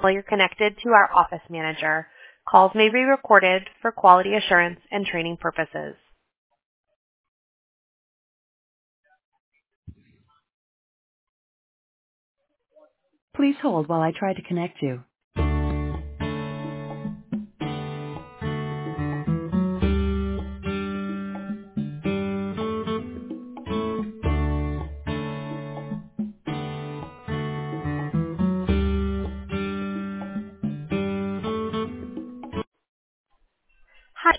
while you're connected to our office manager. Calls may be recorded for quality assurance and training purposes. Please hold while I try to connect you.